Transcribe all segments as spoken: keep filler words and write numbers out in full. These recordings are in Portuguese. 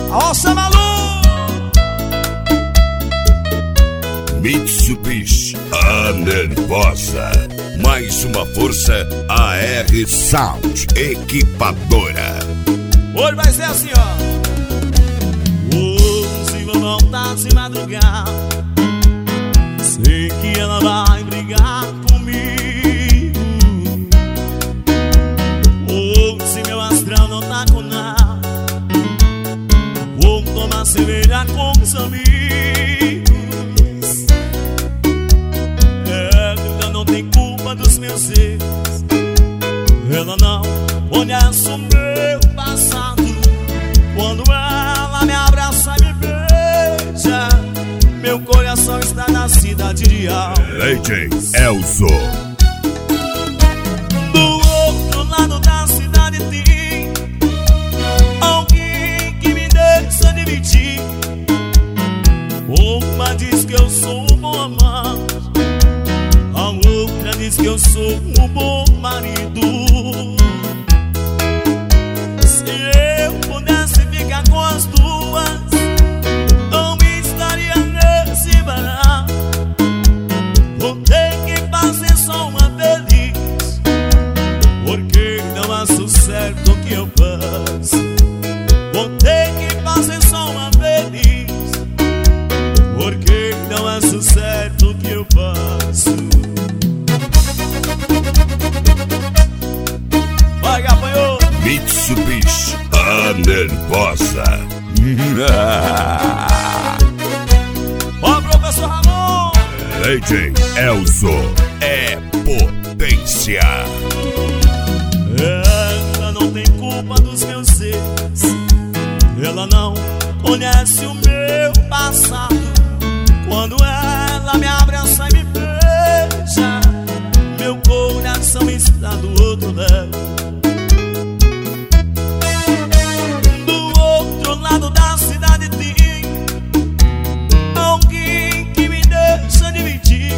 Alça Malu! Mitsubishi, a nervosa. Mais uma força, A R Sound Equipadora. Hoje vai ser assim, ó. Oh, se vou voltar de madrugada, sei que ela vai brigar comigo. Oh, se meu astral não tá com nada, vou tomar cerveja com os amigos. Ela não tem culpa dos meus erros, ela não conhece o meu passado. Quando ela me abraça e me beija, meu coração está na cidade de Alma. D J Elzo. Do outro lado da cidade tem alguém que me deixa dividir. Uma diz que eu sou um bom amante, a outra diz que eu sou um bom marido. Se eu pudesse ficar com as duas, não estaria nesse barato. Vou ter que fazer só uma feliz, porque não acho certo o que eu faço. Vou ter que fazer só uma feliz, porque não acho certo o que eu faço. Vai, gafanhoto! Mitsubishi, a nervosa. Ó, professor Ramon! D J Elzo é potência. Ela não tem culpa dos meus erros, ela não conhece o meu passado. Quando ela me abraça e me beija, meu coração está do outro lado. Do outro lado da cidade tem alguém que me deixa dividir.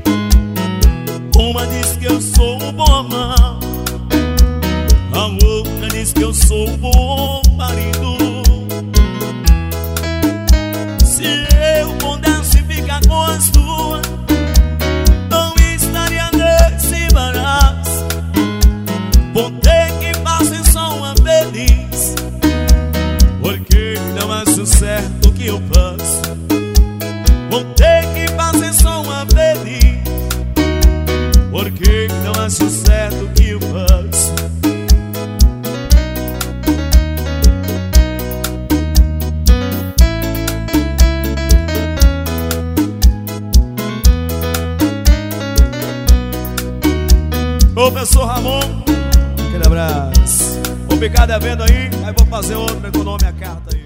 Uma diz que eu sou um bom amante, a outra diz que eu sou um bom marido. Se eu pudesse ficar com as duas, não estaria nesse embaraço. Vou ter que fazer só uma feliz, porque não acho certo o que eu faço. Vou ter que fazer só uma feliz, porque não acho certo o que eu faço. Professor Ramon, aquele abraço. Vou ficar devendo aí, aí vou fazer outro, meu nome é carta aí.